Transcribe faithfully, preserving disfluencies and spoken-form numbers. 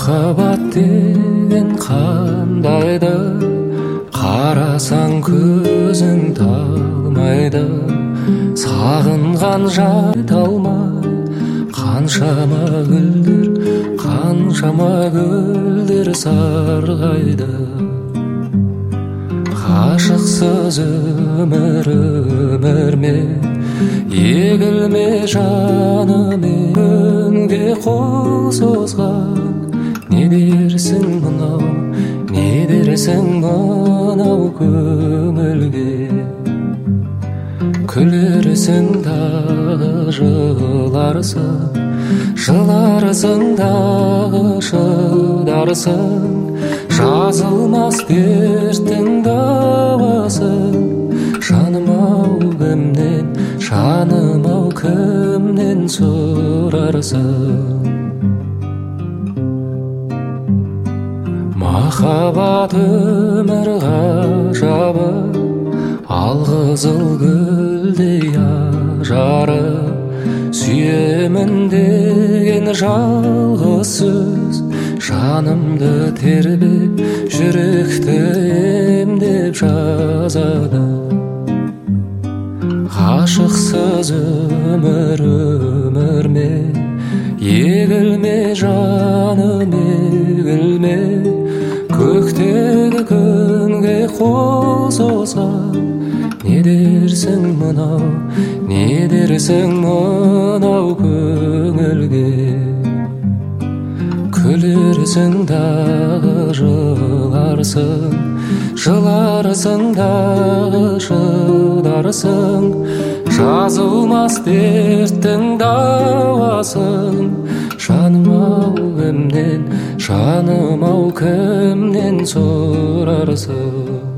Махаббат деген қандайды, қарасаң көзің талмайды. Сағынған жайта алмай, қаншама гүлдер, қаншама гүлдер сарғайды. Ғашықсыз өмір өмір ме, егілме жаным күнге қол созған. Не дерсің мынау, не дерсің мынау көңілге? Күлерсің дағы жыларсың, жыларсың дағы шыдарсың. Жазылмас дерттің дауасын, жаным-ау кімнен, жаным-ау кімнен сұрарсың? Махаббат өмір ғажабы, алқызыл гүлдей ажары. Сүйемін деген жалғыз сөз, жанымды тербеп, жүректі емдеп жазады. Ғашықсыз өмір өмір ме, егілме жаным егілме. Көктегі күнге қол созған. Не дерсің мынау, не дерсің мынау көңілге? Күлерсің дағы жыларсың, жыларсың дағы шыдарсың. Жазылмас дерттің дауасын, жаным-ау кімнен, жаным-ау кімнен сұрарсың?